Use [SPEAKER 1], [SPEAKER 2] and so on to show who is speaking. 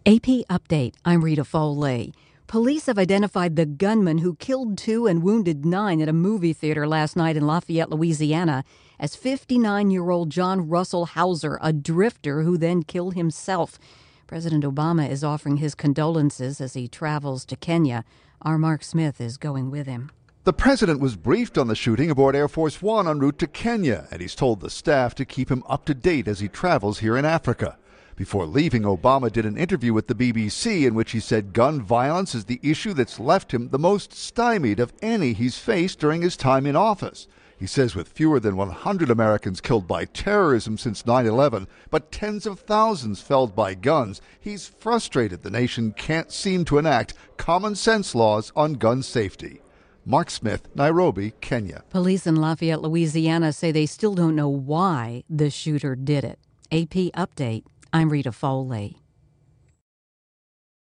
[SPEAKER 1] AP Update, I'm Rita Foley. Police have identified the gunman who killed 2 and wounded 9 at a movie theater last night in Lafayette, Louisiana, as 59-year-old John Russell Hauser, a drifter who then killed himself. President Obama is offering his condolences as he travels to Kenya. Our Mark Smith is going with him.
[SPEAKER 2] The president was briefed on the shooting aboard Air Force One en route to Kenya, and he's told the staff to keep him up to date as he travels here in Africa. Before leaving, Obama did an interview with the BBC in which he said gun violence is the issue that's left him the most stymied of any he's faced during his time in office. He says with fewer than 100 Americans killed by terrorism since 9/11, but tens of thousands felled by guns, he's frustrated the nation can't seem to enact common sense laws on gun safety. Mark Smith, Nairobi, Kenya.
[SPEAKER 1] Police in Lafayette, Louisiana say they still don't know why the shooter did it. AP Update, I'm Rita Foley.